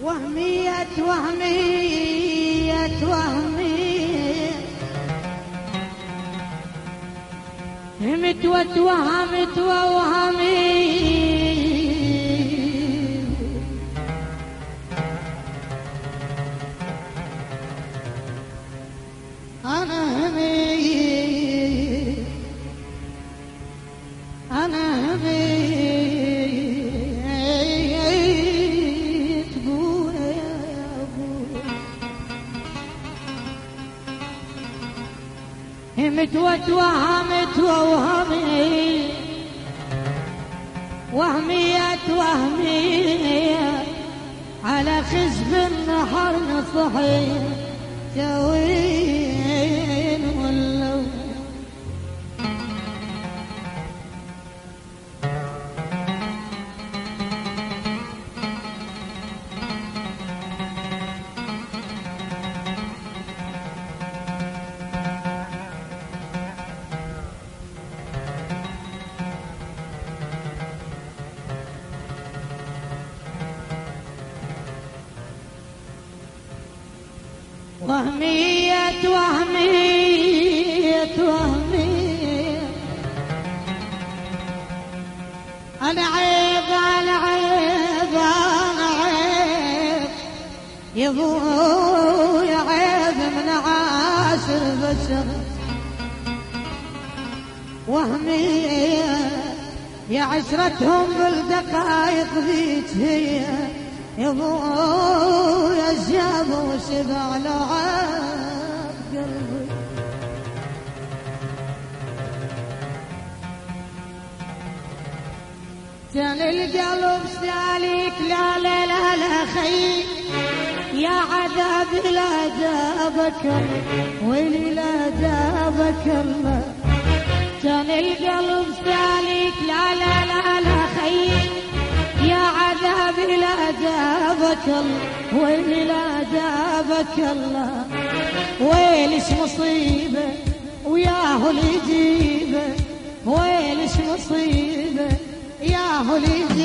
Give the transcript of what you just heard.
وهمية وهمية وهمية همت وتوهمت ووهمية أنا همية أنا همية تقول يا أبوي همت وتوهمت ووهمي وهمية وهمية على خزب النحر نصحي جوين ولو وهمية وهمية وهمية أنا عيب أنا عيب أنا عيب يا أبوي عيب من عاشر بشر وهمية يا عشرتهم بالدقايق ذيك هي يا ابويا الشاب وشبع لعاب قلبي كان القلب سالك لا لا لا لا خي يا عذاب لا جابك ويلي لا جابك الله كان القلب سالك لا لا لا لا خي يا عذاب لا جابك الله ويلي لا جابك الله ويلش مصيبة وياهو اللي يجيبه ويلش مصيبة ياهو اللي يجيبه